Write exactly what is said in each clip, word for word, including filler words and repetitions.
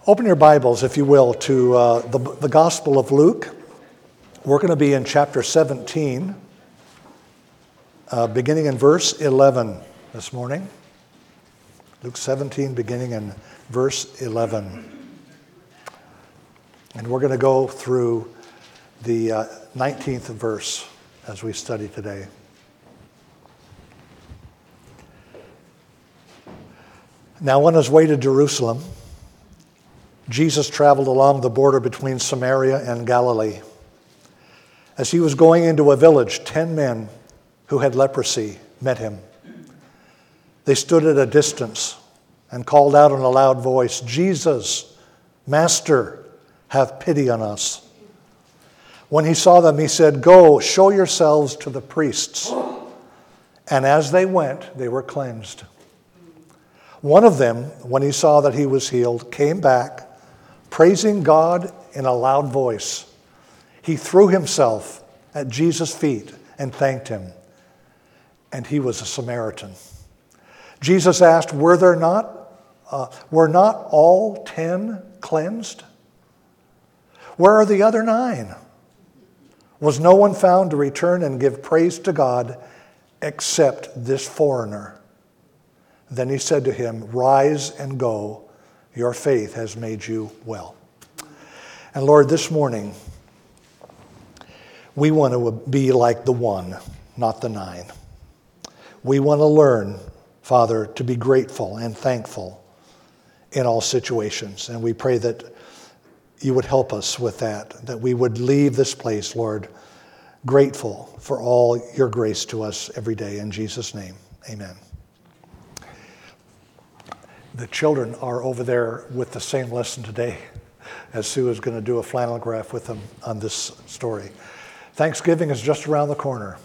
Open your Bibles, if you will, to uh, the, the Gospel of Luke. We're going to be in chapter seventeen, uh, beginning in verse eleven this morning. Luke seventeen, beginning in verse eleven. And we're going to go through the uh, nineteenth verse as we study today. Now on his way to Jerusalem, Jesus traveled along the border between Samaria and Galilee. As he was going into a village, ten men who had leprosy met him. They stood at a distance and called out in a loud voice, "Jesus, Master, have pity on us." When he saw them, he said, "Go, show yourselves to the priests." And as they went, they were cleansed. One of them, when he saw that he was healed, came back, praising God in a loud voice. He threw himself at Jesus' feet and thanked him. And he was a Samaritan. Jesus asked, "Were there not, uh, were not all ten cleansed? Where are the other nine? Was no one found to return and give praise to God except this foreigner?" Then he said to him, "Rise and go. Your faith has made you well." And Lord, this morning, we want to be like the one, not the nine. We want to learn, Father, to be grateful and thankful in all situations. And we pray that you would help us with that, that we would leave this place, Lord, grateful for all your grace to us every day. In Jesus' name, amen. The children are over there with the same lesson today, as Sue is going to do a flannel graph with them on this story. Thanksgiving is just around the corner.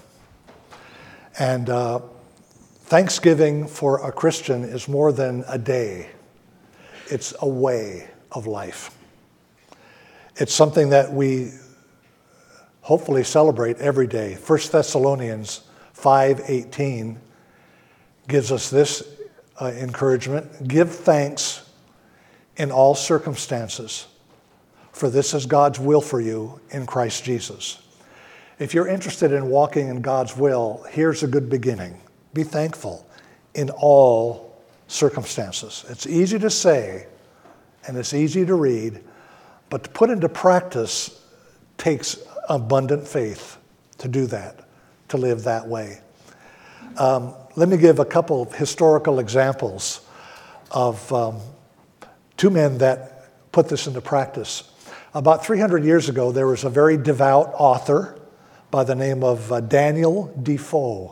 And uh, Thanksgiving for a Christian is more than a day. It's a way of life. It's something that we hopefully celebrate every day. First Thessalonians five eighteen gives us this Uh, encouragement. "Give thanks in all circumstances, for this is God's will for you in Christ Jesus." If you're interested in walking in God's will, here's a good beginning. Be thankful in all circumstances. It's easy to say, and it's easy to read, but to put into practice takes abundant faith to do that, to live that way. Um, Let me give a couple of historical examples of um, two men that put this into practice. About three hundred years ago, there was a very devout author by the name of uh, Daniel Defoe.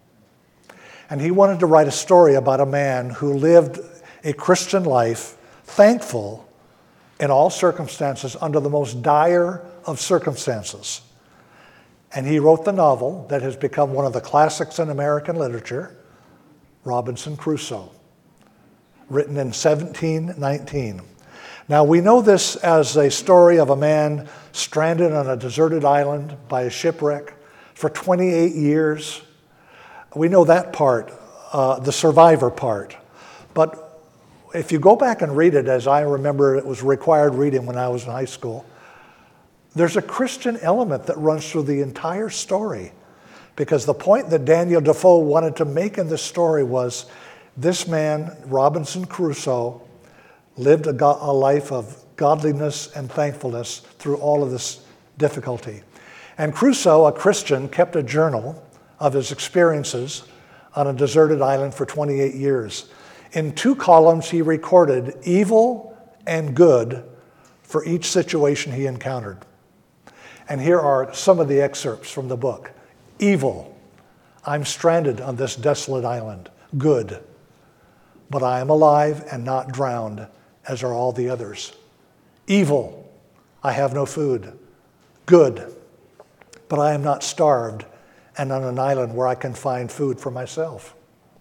And he wanted to write a story about a man who lived a Christian life, thankful in all circumstances, under the most dire of circumstances. And he wrote the novel that has become one of the classics in American literature, Robinson Crusoe, written in seventeen nineteen. Now, we know this as a story of a man stranded on a deserted island by a shipwreck for twenty-eight years. We know that part, uh, the survivor part. But if you go back and read it, as I remember it was required reading when I was in high school, there's a Christian element that runs through the entire story, because the point that Daniel Defoe wanted to make in this story was this man, Robinson Crusoe, lived a, go- a life of godliness and thankfulness through all of this difficulty. And Crusoe, a Christian, kept a journal of his experiences on a deserted island for twenty-eight years. In two columns, he recorded evil and good for each situation he encountered. And here are some of the excerpts from the book. Evil: I'm stranded on this desolate island. Good: but I am alive and not drowned, as are all the others. Evil: I have no food. Good: but I am not starved and on an island where I can find food for myself.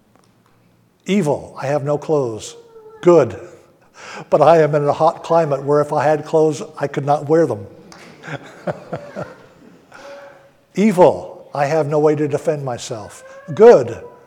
Evil: I have no clothes. Good: but I am in a hot climate where if I had clothes, I could not wear them. Evil: I have no way to defend myself. Good: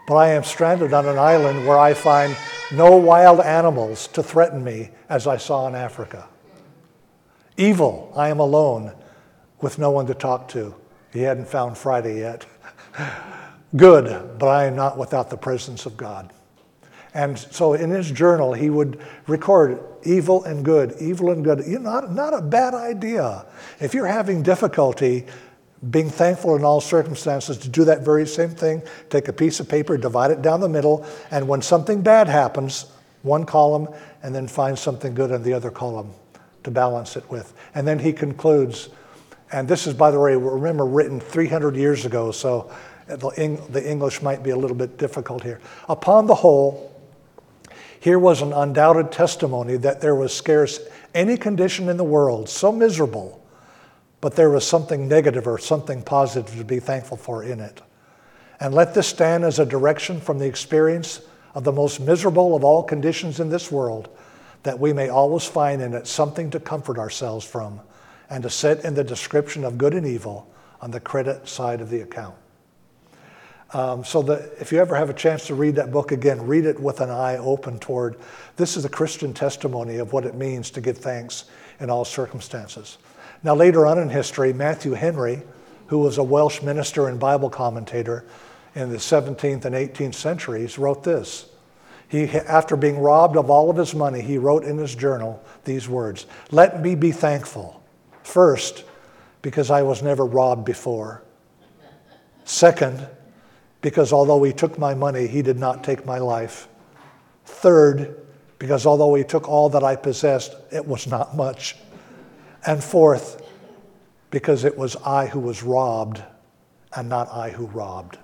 but I am stranded on an island where I find no wild animals to threaten me as I saw in Africa. Evil, I am alone with no one to talk to. He hadn't found Friday yet. Good, but I am not without the presence of God. And so in his journal, he would record evil and good, evil and good. You know, not, not a bad idea. If you're having difficulty being thankful in all circumstances, to do that very same thing, take a piece of paper, divide it down the middle, and when something bad happens, one column, and then find something good in the other column to balance it with. And then he concludes, and this is, by the way, remember, written three hundred years ago, so the English might be a little bit difficult here. Upon the whole, here was an undoubted testimony that there was scarce any condition in the world so miserable, but there was something negative or something positive to be thankful for in it. And let this stand as a direction from the experience of the most miserable of all conditions in this world, that we may always find in it something to comfort ourselves from and to set in the description of good and evil on the credit side of the account. Um, so that if you ever have a chance to read that book again, read it with an eye open toward, this is a Christian testimony of what it means to give thanks in all circumstances. Now later on in history, Matthew Henry, who was a Welsh minister and Bible commentator in the seventeenth and eighteenth centuries, wrote this. He, after being robbed of all of his money, he wrote in his journal these words, "Let me be thankful. First, because I was never robbed before. Second, because although he took my money, he did not take my life. Third, because although he took all that I possessed, it was not much. And fourth, because it was I who was robbed and not I who robbed."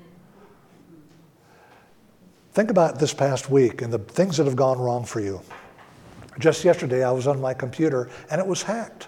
Think about this past week and the things that have gone wrong for you. Just yesterday, I was on my computer and it was hacked.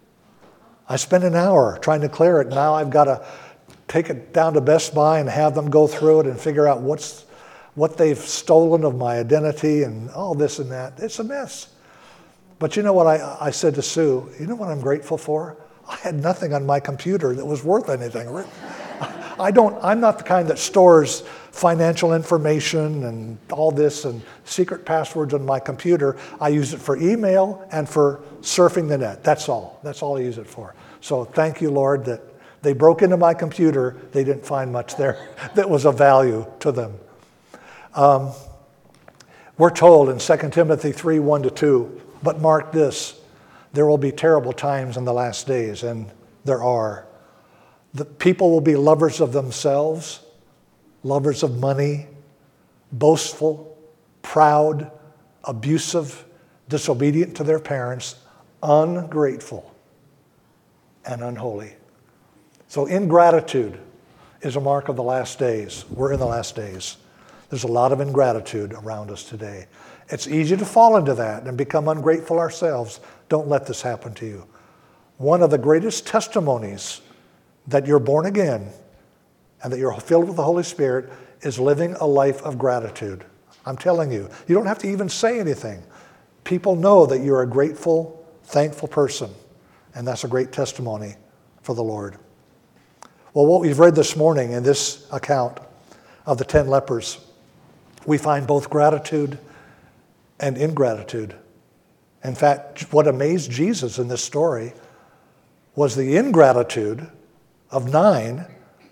I spent an hour trying to clear it. Now I've got to take it down to Best Buy and have them go through it and figure out what's what they've stolen of my identity and all this and that. It's a mess. But you know what I, I said to Sue? You know what I'm grateful for? I had nothing on my computer that was worth anything. I don't, I'm not the kind that stores financial information and all this and secret passwords on my computer. I use it for email and for surfing the net. That's all. That's all I use it for. So thank you, Lord, that they broke into my computer. They didn't find much there that was of value to them. Um, we're told in Second Timothy three, one to two, but mark this, there will be terrible times in the last days, and there are. The people will be lovers of themselves, lovers of money, boastful, proud, abusive, disobedient to their parents, ungrateful, and unholy. So ingratitude is a mark of the last days. We're in the last days. There's a lot of ingratitude around us today. It's easy to fall into that and become ungrateful ourselves. Don't let this happen to you. One of the greatest testimonies that you're born again and that you're filled with the Holy Spirit is living a life of gratitude. I'm telling you, you don't have to even say anything. People know that you're a grateful, thankful person, and that's a great testimony for the Lord. Well, what we've read this morning in this account of the ten lepers, we find both gratitude and ingratitude. In fact, what amazed Jesus in this story was the ingratitude of nine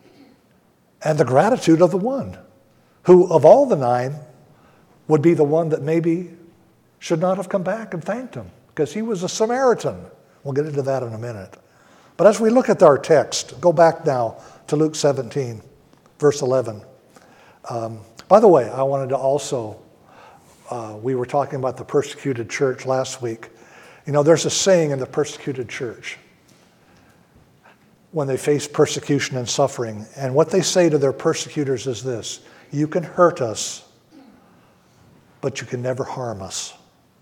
and the gratitude of the one, who of all the nine would be the one that maybe should not have come back and thanked him, because he was a Samaritan. We'll get into that in a minute. But as we look at our text, go back now to Luke seventeen, verse eleven. Um, by the way, I wanted to also, uh, we were talking about the persecuted church last week. You know, there's a saying in the persecuted church when they face persecution and suffering. And what they say to their persecutors is this: you can hurt us, but you can never harm us.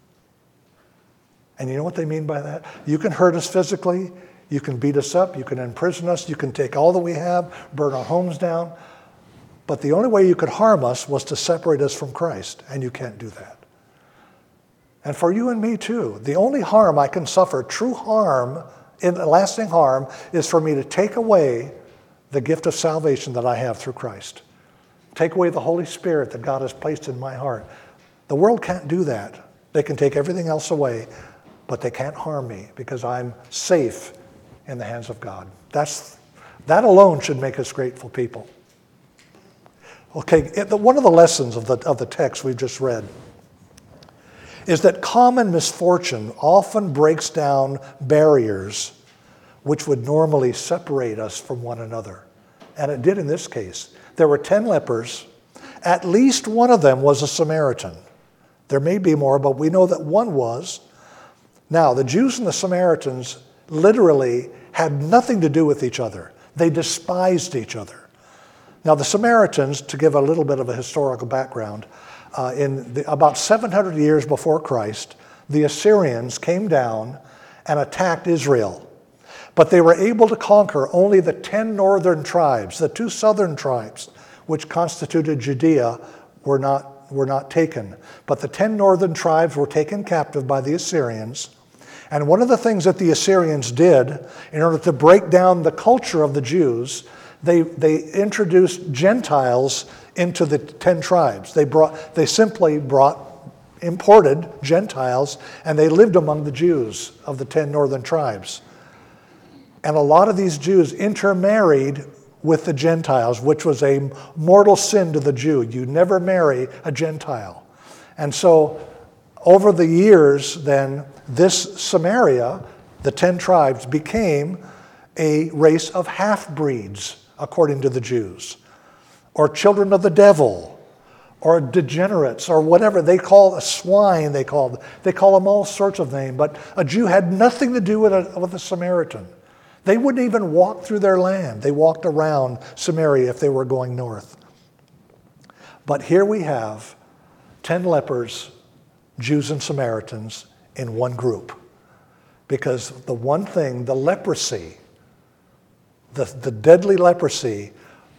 And you know what they mean by that? You can hurt us physically, you can beat us up, you can imprison us, you can take all that we have, burn our homes down, but the only way you could harm us was to separate us from Christ, and you can't do that. And for you and me too, the only harm I can suffer, true harm, in lasting harm, is for me to take away the gift of salvation that I have through Christ. take away the Holy Spirit that God has placed in my heart. The world can't do that. They can take everything else away, but they can't harm me because I'm safe in the hands of God. That's, that alone should make us grateful people. Okay, it, the, one of the lessons of the, of the text we've just read is that common misfortune often breaks down barriers which would normally separate us from one another. And it did in this case. There were ten lepers. At least one of them was a Samaritan. There may be more, but we know that one was. Now, the Jews and the Samaritans literally had nothing to do with each other. They despised each other. Now, the Samaritans, to give a little bit of a historical background, uh, in the, about seven hundred years before Christ, the Assyrians came down and attacked Israel. But they were able to conquer only the ten northern tribes. The two southern tribes, which constituted Judea, were not, were not taken. But the ten northern tribes were taken captive by the Assyrians. And one of the things that the Assyrians did, in order to break down the culture of the Jews, they, they introduced Gentiles into the ten tribes. They brought, they simply brought, imported Gentiles, and they lived among the Jews of the ten northern tribes. And a lot of these Jews intermarried with the Gentiles, which was a mortal sin to the Jew. You never marry a Gentile. And so over the years then, this Samaria, the ten tribes, became a race of half-breeds, according to the Jews, or children of the devil, or degenerates, or whatever. They call a swine, they call, they call them all sorts of names. But a Jew had nothing to do with a, with a Samaritan. They wouldn't even walk through their land. They walked around Samaria if they were going north. But here we have ten lepers, Jews and Samaritans, in one group. Because the one thing, the leprosy, the, the deadly leprosy,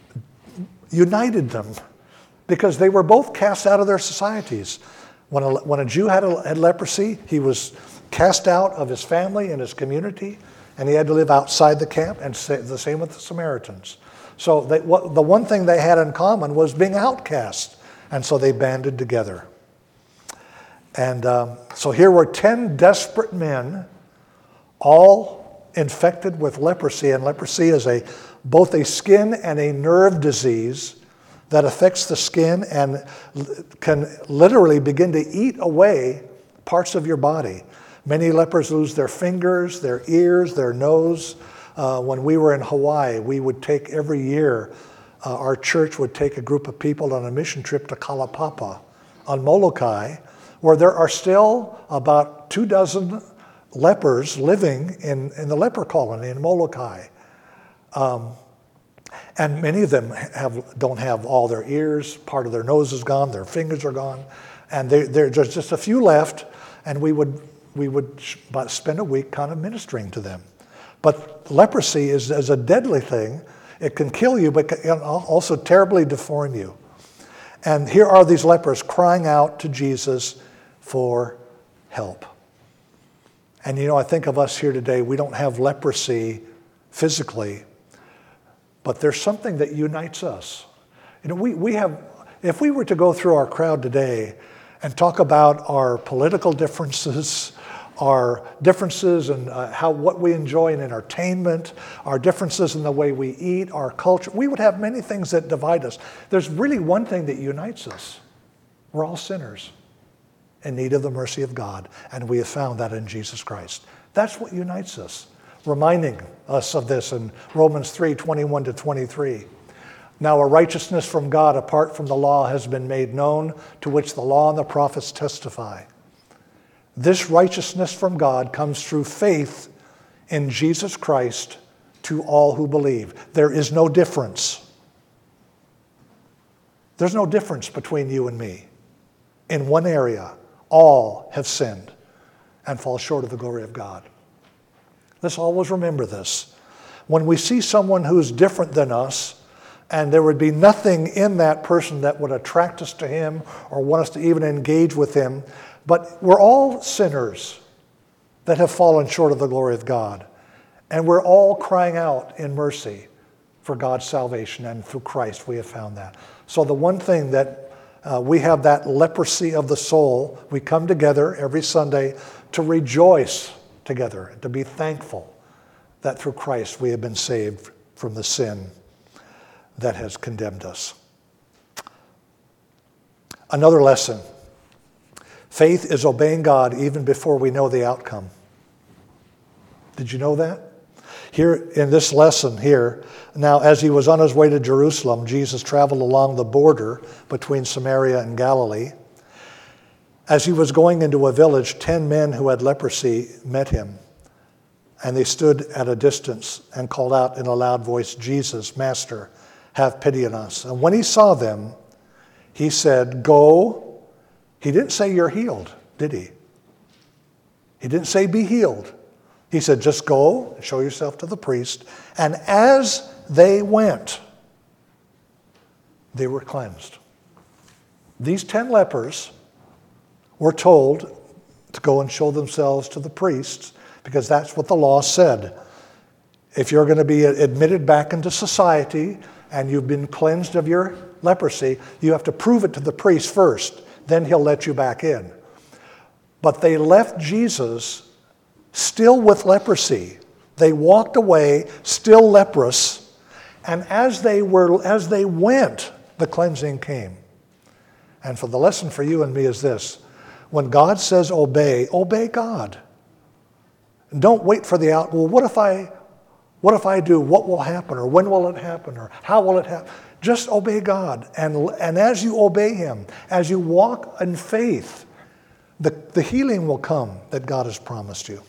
united them. Because they were both cast out of their societies. When a, when a Jew had, a, had leprosy, he was cast out of his family and his community, and he had to live outside the camp, and the same with the Samaritans. So they, what, the one thing they had in common was being outcast, and so they banded together. And um, so here were ten desperate men, all infected with leprosy, and leprosy is a both a skin and a nerve disease that affects the skin and can literally begin to eat away parts of your body. Many lepers lose their fingers, their ears, their nose. Uh, when we were in Hawaii, we would take every year, uh, our church would take a group of people on a mission trip to Kalapapa on Molokai, where there are still about two dozen lepers living in, in the leper colony in Molokai. Um, and many of them have, don't have all their ears, part of their nose is gone, their fingers are gone, and they, there's just a few left, and we would we would spend a week kind of ministering to them. But leprosy is, is a deadly thing. It can kill you, but can also terribly deform you. And here are these lepers crying out to Jesus for help. And you know, I think of us here today, we don't have leprosy physically, but there's something that unites us. You know, we, we have, if we were to go through our crowd today and talk about our political differences, our differences in uh, how what we enjoy in entertainment, our differences in the way we eat, our culture, we would have many things that divide us. There's really one thing that unites us. We're all sinners in need of the mercy of God, and we have found that in Jesus Christ. That's what unites us, reminding us of this in Romans three, twenty-one to twenty-three. Now a righteousness from God apart from the law has been made known, to which the law and the prophets testify. This righteousness from God comes through faith in Jesus Christ to all who believe. There is no difference. There's no difference between you and me. In one area, all have sinned and fall short of the glory of God. Let's always remember this. When we see someone who's different than us, and there would be nothing in that person that would attract us to him or want us to even engage with him, but we're all sinners that have fallen short of the glory of God. And we're all crying out in mercy for God's salvation, and through Christ we have found that. So the one thing that uh, we have that leprosy of the soul, we come together every Sunday to rejoice together, to be thankful that through Christ we have been saved from the sin that has condemned us. Another lesson. Faith is obeying God even before we know the outcome. Did you know that? Here in this lesson here, now as he was on his way to Jerusalem, Jesus traveled along the border between Samaria and Galilee. As he was going into a village, ten men who had leprosy met him. And they stood at a distance and called out in a loud voice, "Jesus, Master, have pity on us." And when he saw them, he said, "Go." He didn't say you're healed, did he? He didn't say be healed. He said, just go and show yourself to the priest. And as they went, they were cleansed. These ten lepers were told to go and show themselves to the priests because that's what the law said. If you're going to be admitted back into society and you've been cleansed of your leprosy, you have to prove it to the priest first. Then he'll let you back in. But they left Jesus still with leprosy. They walked away still leprous. And as they were, as they went, the cleansing came. And for the lesson for you and me is this. When God says obey, obey God. Don't wait for the out. Well, what if I, what if I do? What will happen? Or when will it happen? Or how will it happen? Just obey God. And, and as you obey him, as you walk in faith, the, the healing will come that God has promised you.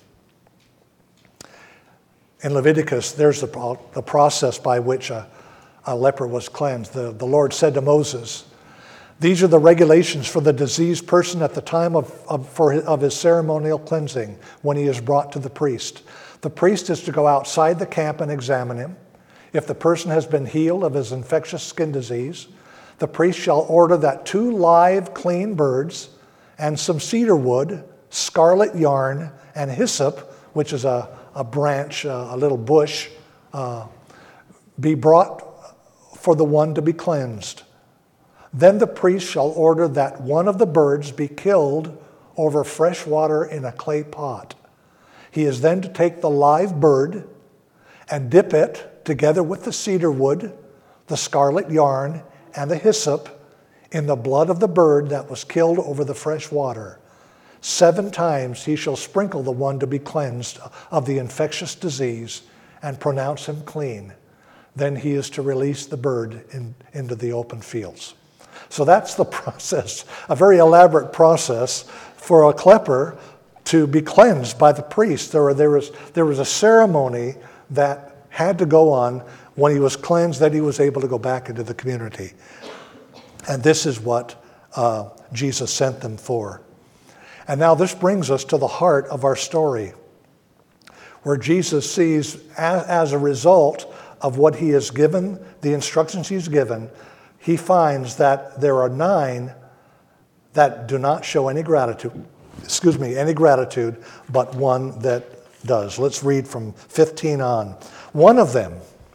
In Leviticus, there's the, the process by which a, a leper was cleansed. The, the Lord said to Moses, "These are the regulations for the diseased person at the time of, of, for his, of his ceremonial cleansing when he is brought to the priest. The priest is to go outside the camp and examine him. If the person has been healed of his infectious skin disease, the priest shall order that two live, clean birds and some cedar wood, scarlet yarn, and hyssop, which is a, a branch, uh, a little bush, uh, be brought for the one to be cleansed. Then the priest shall order that one of the birds be killed over fresh water in a clay pot. He is then to take the live bird and dip it together with the cedar wood, the scarlet yarn, and the hyssop in the blood of the bird that was killed over the fresh water. Seven times he shall sprinkle the one to be cleansed of the infectious disease and pronounce him clean. Then he is to release the bird in, into the open fields." So that's the process, a very elaborate process for a leper to be cleansed by the priest. There, were, there, was, there was a ceremony that had to go on. When he was cleansed, that he was able to go back into the community. And this is what uh, Jesus sent them for. And now this brings us to the heart of our story, where Jesus sees, as, as a result of what he has given, the instructions he's given, he finds that there are nine that do not show any gratitude, excuse me, any gratitude, but one that does. Let's read from fifteen on. One of them,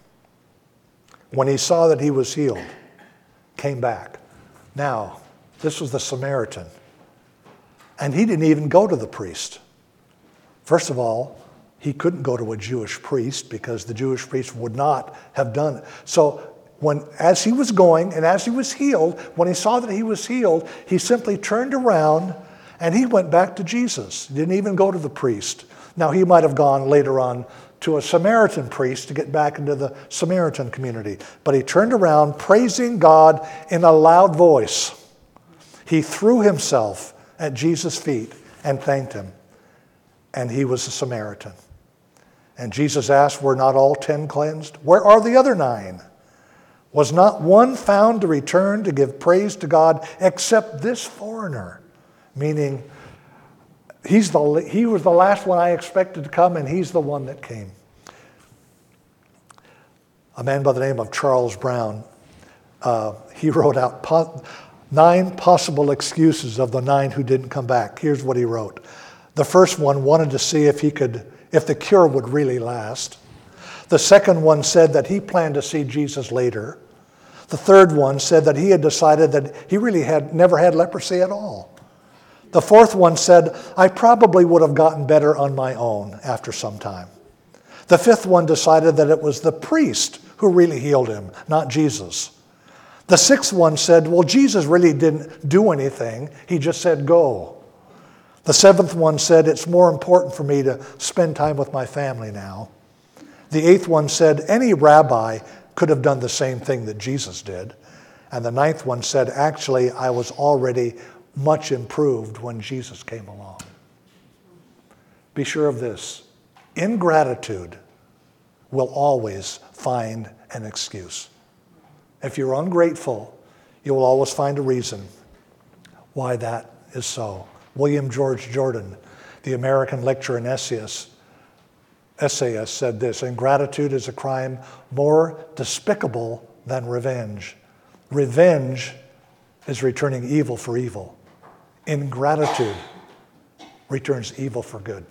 when he saw that he was healed, came back. Now, this was the Samaritan. And he didn't even go to the priest. First of all, he couldn't go to a Jewish priest because the Jewish priest would not have done it. So when, as he was going and as he was healed, when he saw that he was healed, he simply turned around and he went back to Jesus. He didn't even go to the priest. Now, he might have gone later on to a Samaritan priest to get back into the Samaritan community. But he turned around, praising God in a loud voice. He threw himself at Jesus' feet and thanked him. And he was a Samaritan. And Jesus asked, "Were not all ten cleansed? Where are the other nine? Was not one found to return to give praise to God except this foreigner?" Meaning, he's the, he was the last one I expected to come, and he's the one that came. A man by the name of Charles Brown, uh, he wrote out po- nine possible excuses of the nine who didn't come back. Here's what he wrote. The first one wanted to see if he could, if the cure would really last. The second one said that he planned to see Jesus later. The third one said that he had decided that he really had never had leprosy at all. The fourth one said, I probably would have gotten better on my own after some time. The fifth one decided that it was the priest who really healed him, not Jesus. The sixth one said, well, Jesus really didn't do anything. He just said, go. The seventh one said, it's more important for me to spend time with my family now. The eighth one said, any rabbi could have done the same thing that Jesus did. And the ninth one said, actually, I was already much improved when Jesus came along. Be sure of this. Ingratitude will always find an excuse. If you're ungrateful, you will always find a reason why that is so. William George Jordan, the American lecturer and essayist, essayist said this, ingratitude is a crime more despicable than revenge. Revenge is returning evil for evil. Ingratitude returns evil for good.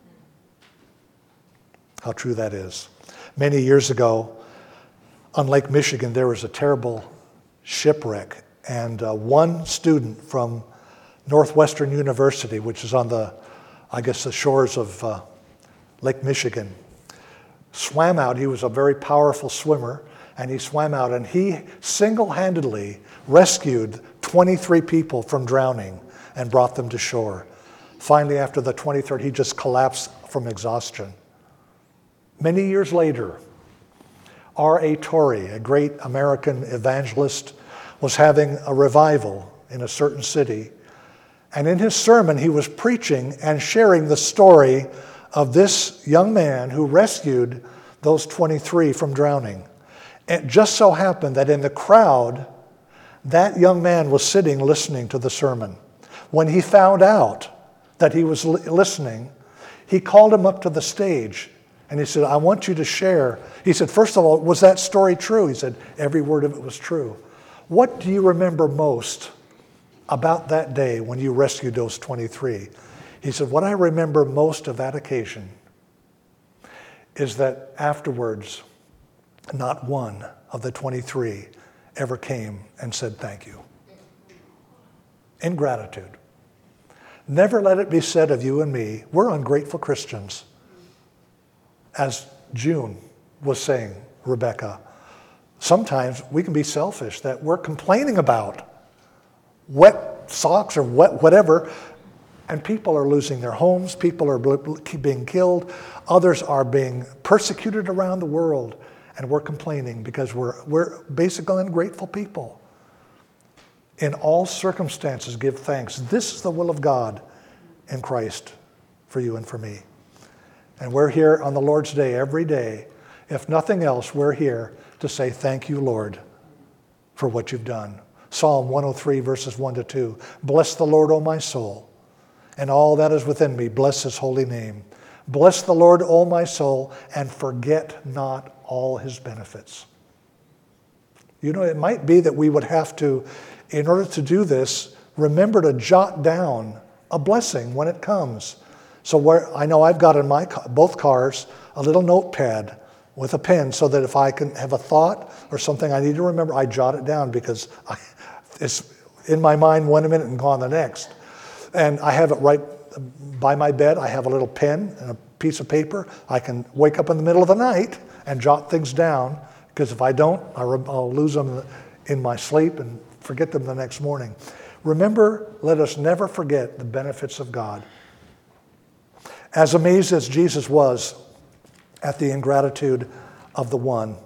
How true that is. Many years ago, on Lake Michigan, there was a terrible shipwreck, and uh, one student from Northwestern University, which is on the, I guess, the shores of uh, Lake Michigan, swam out. He was a very powerful swimmer, and he swam out, and he single-handedly rescued twenty-three people from drowning and brought them to shore. Finally, after the twenty-third, he just collapsed from exhaustion. Many years later, R A Torrey, a great American evangelist, was having a revival in a certain city. And in his sermon, he was preaching and sharing the story of this young man who rescued those twenty-three from drowning. It just so happened that in the crowd, that young man was sitting listening to the sermon. When he found out that he was li- listening, he called him up to the stage and he said, I want you to share. He said, first of all, was that story true? He said, every word of it was true. What do you remember most about that day when you rescued those twenty-three? He said, what I remember most of that occasion is that afterwards, not one of the twenty-three ever came and said thank you. Ingratitude. Never let it be said of you and me, we're ungrateful Christians. As June was saying, Rebecca, sometimes we can be selfish, that we're complaining about wet socks or wet whatever, and people are losing their homes, people are being killed, others are being persecuted around the world, and we're complaining because we're, we're basically ungrateful people. In all circumstances, give thanks. This is the will of God in Christ for you and for me. And we're here on the Lord's Day every day. If nothing else, we're here to say thank you, Lord, for what you've done. Psalm one oh three, verses one to two. Bless the Lord, O my soul, and all that is within me. Bless his holy name. Bless the Lord, O my soul, and forget not all his benefits. You know, it might be that we would have to, in order to do this, remember to jot down a blessing when it comes. So where I know I've got in my both cars a little notepad with a pen so that if I can have a thought or something I need to remember, I jot it down because I, it's in my mind one minute and gone the next. And I have it right by my bed. I have a little pen and a piece of paper. I can wake up in the middle of the night and jot things down because if I don't, I'll lose them in my sleep and forget them the next morning. Remember, let us never forget the benefits of God. As amazed as Jesus was at the ingratitude of the one,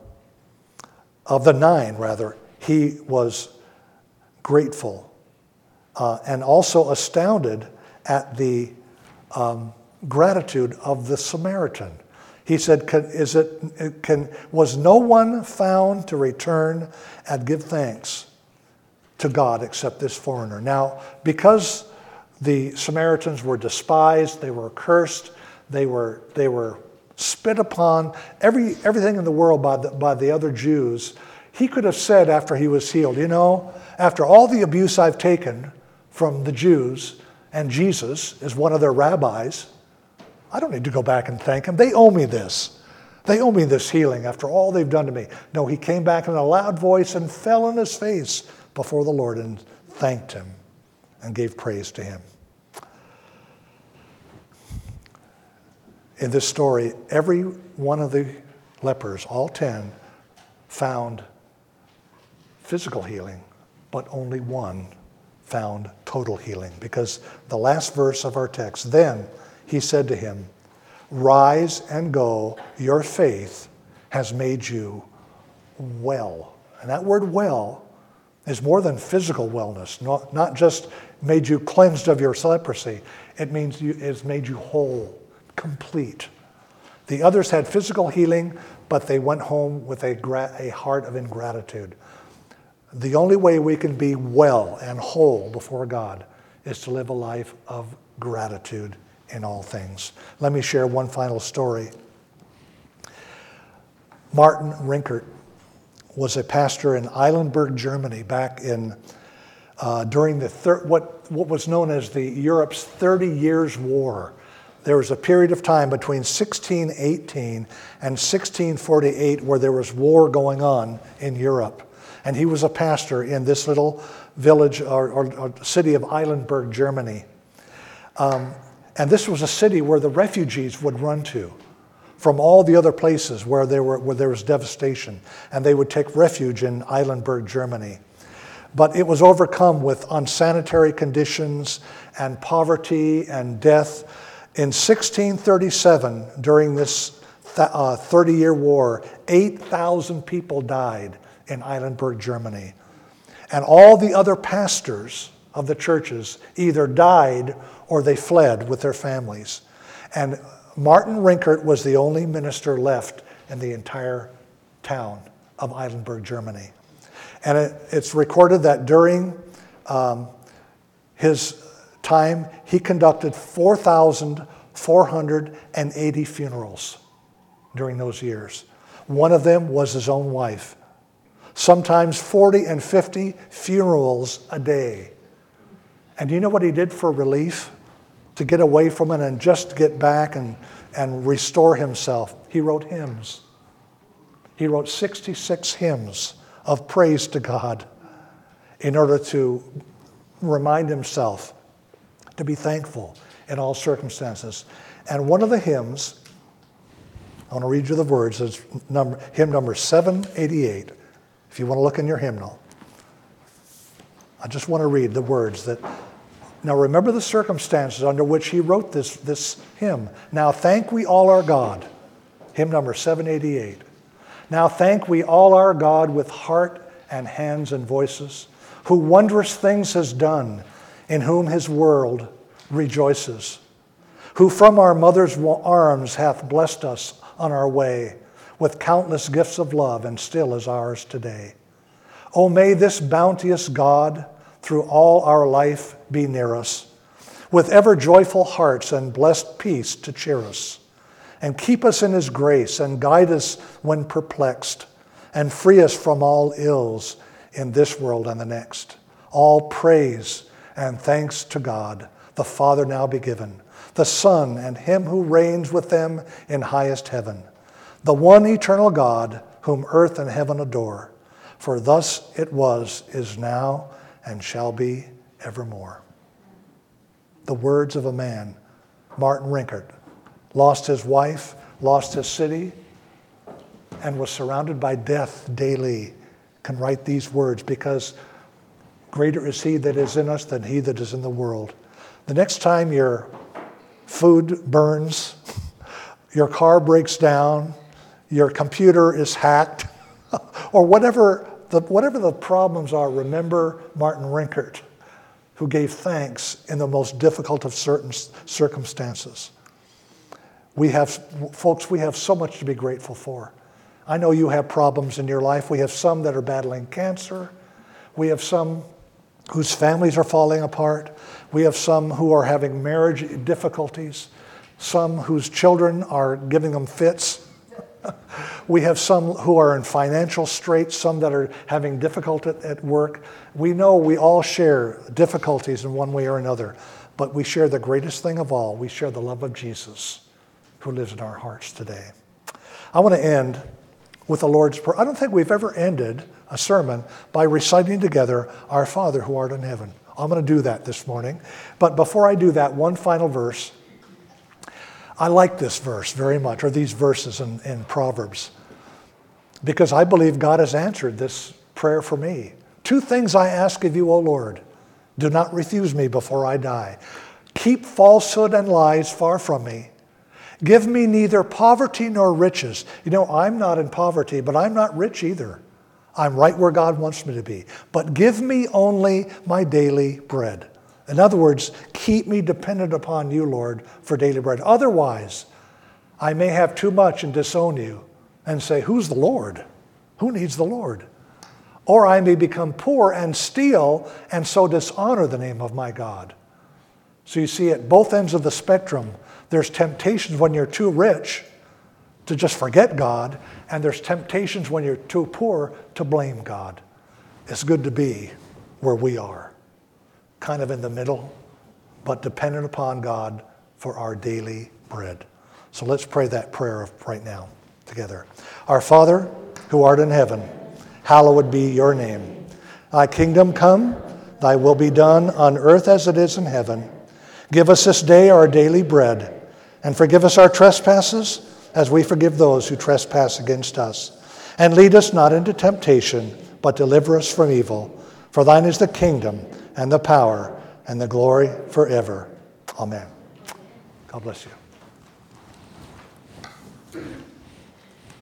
of the nine rather, he was grateful uh, and also astounded at the um, gratitude of the Samaritan. He said, can, is it, can, was no one found to return and give thanks to God except this foreigner? Now, because the Samaritans were despised, they were cursed, they were, they were spit upon, every, everything in the world by the, by the other Jews, he could have said after he was healed, you know, after all the abuse I've taken from the Jews, and Jesus is one of their rabbis, I don't need to go back and thank him. They owe me this. They owe me this healing after all they've done to me. No, he came back in a loud voice and fell on his face before the Lord and thanked him and gave praise to him. In this story, every one of the lepers, all ten, found physical healing, but only one found total healing. Because the last verse of our text, then he said to him, rise and go, your faith has made you well. And that word well is more than physical wellness, not, not just made you cleansed of your leprosy. It means you, it's made you whole, complete. The others had physical healing, but they went home with a, gra- a heart of ingratitude. The only way we can be well and whole before God is to live a life of gratitude in all things. Let me share one final story. Martin Rinkert was a pastor in Eilenburg, Germany, back in uh, during the thir- what what was known as the Europe's thirty Years' War. There was a period of time between sixteen eighteen and sixteen forty-eight where there was war going on in Europe. And he was a pastor in this little village or, or, or city of Eilenburg, Germany. Um, and this was a city where the refugees would run to from all the other places where there were where there was devastation. And they would take refuge in Eilenburg, Germany. But it was overcome with unsanitary conditions and poverty and death. In sixteen thirty-seven, during this th- uh, thirty-year war, eight thousand people died in Eilenburg, Germany. And all the other pastors of the churches either died or they fled with their families. And Martin Rinkert was the only minister left in the entire town of Eilenburg, Germany. And it, it's recorded that during um, his time, he conducted four thousand four hundred eighty funerals during those years. One of them was his own wife. Sometimes forty and fifty funerals a day. And do you know what he did for relief? To get away from it and just get back and, and restore himself. He wrote hymns. He wrote sixty-six hymns of praise to God in order to remind himself to be thankful in all circumstances. And one of the hymns, I want to read you the words, it's number, hymn number seven eighty-eight. If you want to look in your hymnal. I just want to read the words that, now remember the circumstances under which he wrote this, this hymn. Now thank we all our God. Hymn number seven eighty-eight. Now thank we all our God with heart and hands and voices, who wondrous things has done, in whom his world rejoices, who from our mother's arms hath blessed us on our way with countless gifts of love, and still is ours today. O may this bounteous God through all our life be near us, with ever joyful hearts and blessed peace to cheer us, and keep us in his grace, and guide us when perplexed, and free us from all ills in this world and the next. All praise and thanks to God, the Father now be given, the Son, and him who reigns with them in highest heaven, the one eternal God, whom earth and heaven adore. For thus it was, is now, and shall be evermore. The words of a man, Martin Rinkert, lost his wife, lost his city, and was surrounded by death daily, can write these words, because greater is he that is in us than he that is in the world. The next time your food burns, your car breaks down, your computer is hacked, or whatever the, whatever the problems are, remember Martin Rinkert, who gave thanks in the most difficult of certain circumstances. We have, folks, we have so much to be grateful for. I know you have problems in your life. We have some that are battling cancer. We have some whose families are falling apart. We have some who are having marriage difficulties. Some whose children are giving them fits. We have some who are in financial straits, some that are having difficulty at work. We know we all share difficulties in one way or another, but we share the greatest thing of all. We share the love of Jesus who lives in our hearts today. I want to end with the Lord's Prayer. I don't think we've ever ended a sermon by reciting together, Our Father who art in heaven. I'm going to do that this morning. But before I do that, one final verse. I like this verse very much, or these verses in, in Proverbs, because I believe God has answered this prayer for me. Two things I ask of you, O Lord. Do not refuse me before I die. Keep falsehood and lies far from me. Give me neither poverty nor riches. You know, I'm not in poverty, but I'm not rich either. I'm right where God wants me to be. But give me only my daily bread. In other words, keep me dependent upon you, Lord, for daily bread. Otherwise, I may have too much and disown you and say, who's the Lord? Who needs the Lord? Or I may become poor and steal and so dishonor the name of my God. So you see, at both ends of the spectrum, there's temptations when you're too rich to just forget God, and there's temptations when you're too poor to blame God. It's good to be where we are, kind of in the middle, but dependent upon God for our daily bread. So let's pray that prayer right now together. Our Father, who art in heaven, hallowed be your name. Thy kingdom come, thy will be done on earth as it is in heaven. Give us this day our daily bread, and forgive us our trespasses as we forgive those who trespass against us. And lead us not into temptation, but deliver us from evil. For thine is the kingdom and the power and the glory forever. Amen. God bless you.